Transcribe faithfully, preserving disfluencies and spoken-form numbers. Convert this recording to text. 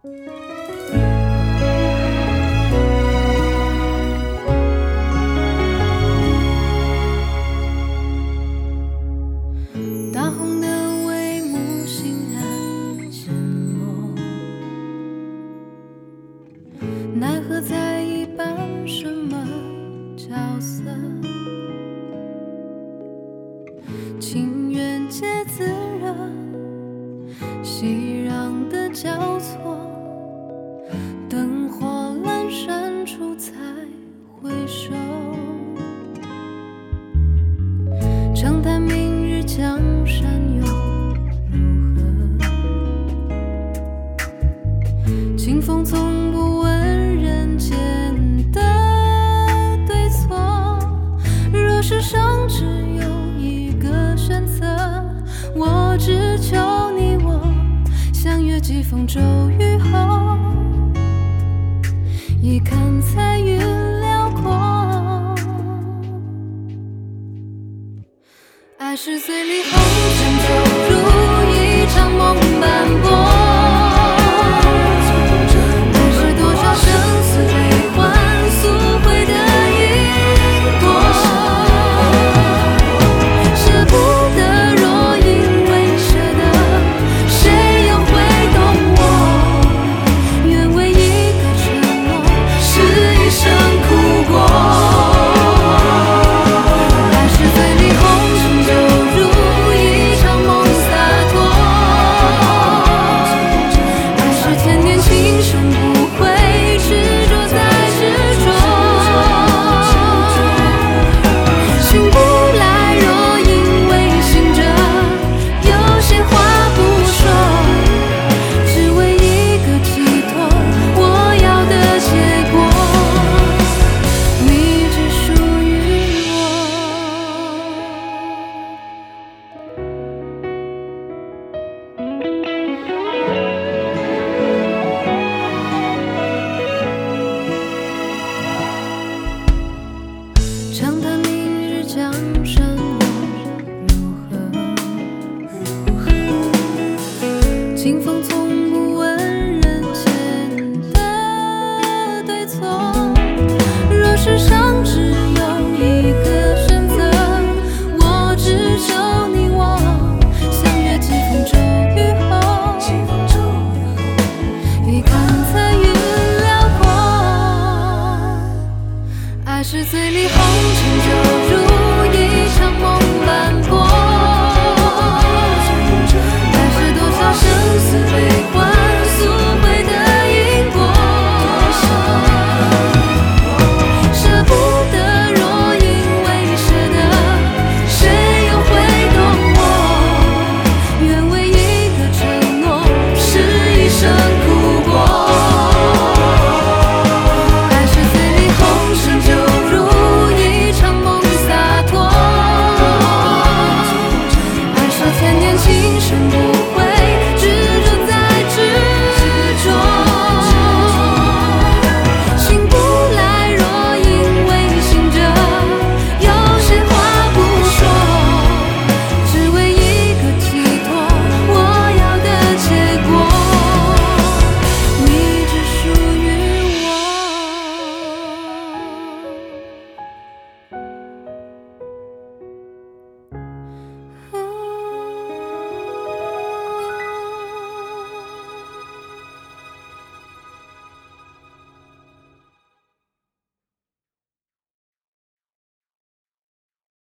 大红的帷幕欣然沉默，奈何在意扮什么角色，情缘皆自热，熙攘的交错，灯火阑珊处才回首，长叹明日江山又如何，清风从不问人间的对错，若世上只有一个选择，我只求你我相约几风骤雨后，一看彩云辽阔，爱是醉里红尘，就如一场梦斑驳，爱是多少生死悲欢赎回的因果，舍不得若因为舍得，谁又会懂我，愿为一个承诺是一生苦过，爱是醉里红尘，就如一场梦洒脱，爱是千年情深不会执着再执着，醒不来若因为醒着，有些话不说，只为一个寄托，我要的结果，你只属于我。长叹明日江山又如何，清风从不问人间的对错，若世上只有一个选择，我只求你我相约几风骤雨后，一看彩云辽阔，爱是醉里红尘，就如